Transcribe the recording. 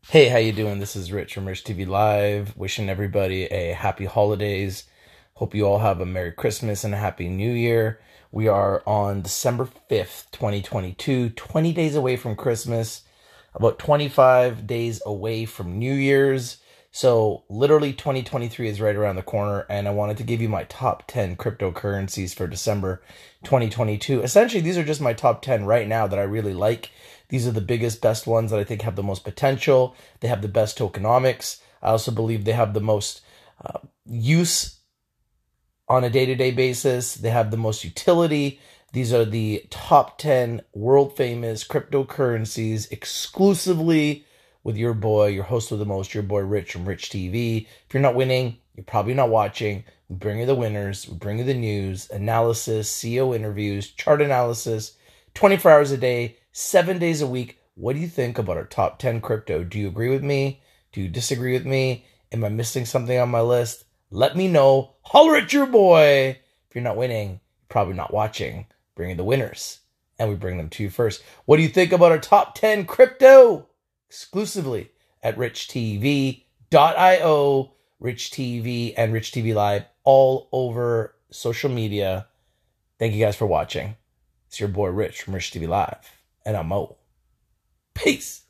Hey, how you doing? This is Rich from Rich TV Live, wishing everybody a happy holidays. Hope you all have a Merry Christmas and a Happy New Year. We are on December 5th, 2022, 20 days away from Christmas, about 25 days away from New Year's. So, literally 2023 is right around the corner, and I wanted to give you my top 10 cryptocurrencies for December 2022. Essentially, these are just my top 10 right now that I really like. These are the biggest, best ones that I think have the most potential. They have the best tokenomics. I also believe they have the most use on a day-to-day basis. They have the most utility. These are the top 10 world famous cryptocurrencies exclusively with your boy, your host with the most, your boy Rich from Rich TV. If you're not winning, you're probably not watching. We bring you the winners, we bring you the news, analysis, CEO interviews, chart analysis, 24 hours a day, 7 days a week. What do you think about our top 10 crypto? Do you agree with me? Do you disagree with me? Am I missing something on my list? Let me know. Holler at your boy. If you're not winning, you're probably not watching. Bring in the winners, and we bring them to you first. What do you think about our top 10 crypto? Exclusively at richtv.io, Rich TV, and Rich TV Live all over social media. Thank you guys for watching. It's your boy Rich from Rich TV Live, and I'm Mo. Peace.